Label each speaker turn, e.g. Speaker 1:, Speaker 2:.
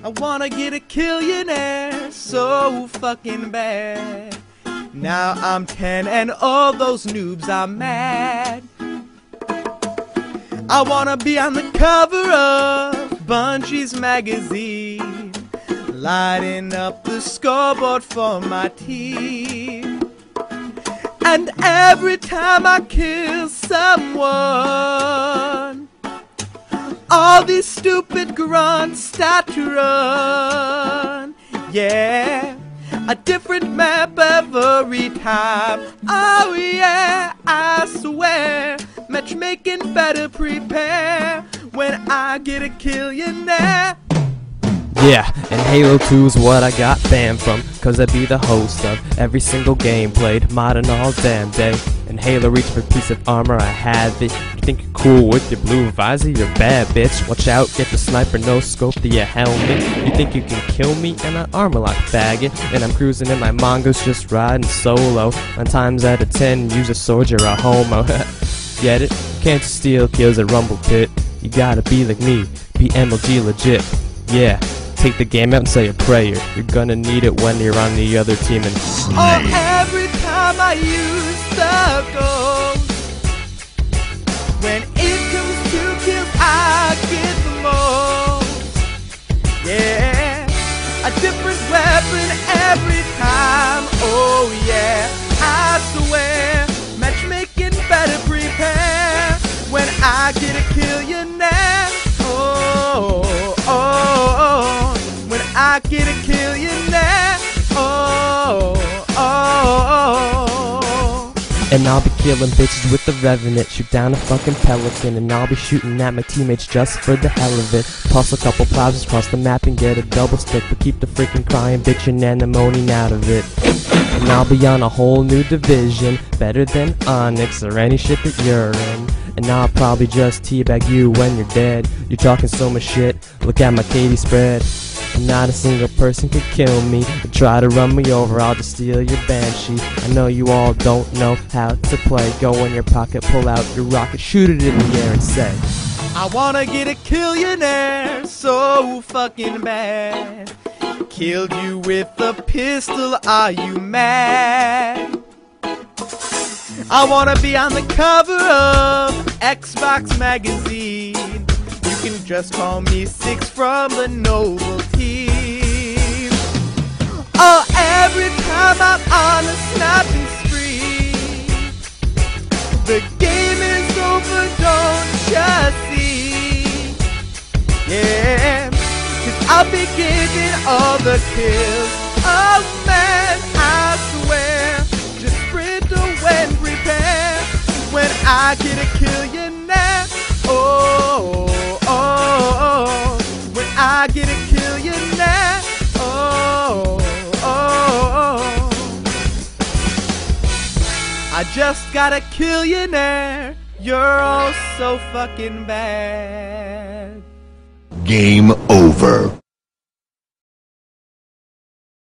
Speaker 1: I wanna get a killionaire so fucking bad. Now I'm 10 and all those noobs are mad. I wanna be on the cover of Bungie's magazine, lighting up the scoreboard for my team. And every time I kill someone, all these stupid grunts start to run. Yeah, a different map every time. Oh yeah, I swear, matchmaking better prepare when I get a killionaire.
Speaker 2: Yeah, and Halo 2's what I got banned from, cause I be the host of every single game played, modern all damn day. And Halo reached for a piece of armor, I have it. You think you're cool with your blue visor, you're bad, bitch. Watch out, get the sniper, no scope to your helmet. You think you can kill me and I armor lock faggot. And I'm cruising in my mongoose just riding solo. 9 times out of 10, use a sword, you're a homo. Get it? Can't steal kills at Rumble Pit. You gotta be like me, be MLG legit. Yeah. Take the game out and say a prayer. You're gonna need it when you're on the other team and
Speaker 1: oh, every time I use the ghost, when it comes to kills, I get the most. Yeah, a different weapon every time. Oh yeah, I swear, matchmaking better prepare when I get a killionaire. Oh, oh, oh. I get a killionaire. Oh, oh, oh.
Speaker 2: And I'll be killing bitches with the Revenant. Shoot down a fucking pelican. And I'll be shooting at my teammates just for the hell of it. Toss a couple plazas across the map and get a double stick. But keep the freaking crying, bitchin' and the moaning out of it. And I'll be on a whole new division, better than Onyx or any shit that you're in. And I'll probably just teabag you when you're dead. You're talking so much shit, look at my KD spread. And not a single person could kill me. And try to run me over, I'll just steal your Banshee. I know you all don't know how to play. Go in your pocket, pull out your rocket, shoot it in the air and say,
Speaker 1: I wanna get a killionaire so fucking bad. Killed you with a pistol, are you mad? I wanna be on the cover of Xbox magazine. You can just call me Six from the Noble Team. Oh, every time I'm on a snapping spree, the game is over, don't you see? Yeah, 'cause I'll be giving all the kills. Oh man, I swear, just sprint away and prepare when I get a killionaire. Oh, oh, oh, when I get a killionaire. Oh, oh, oh. I just got a killionaire. You're all so fucking bad.
Speaker 3: Game over.